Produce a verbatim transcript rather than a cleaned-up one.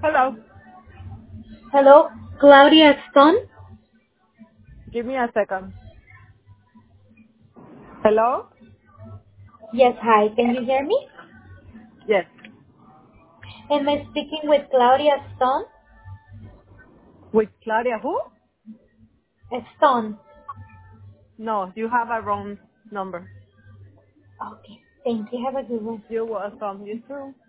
Hello. Hello, Claudia Stone. Give me a second. Hello? Yes, hi. Can you hear me? Yes. Am I speaking with Claudia Stone? With Claudia who? Uh, Stone. No, you have a wrong number. Okay. Thank you. Have a good one. You're welcome. You too.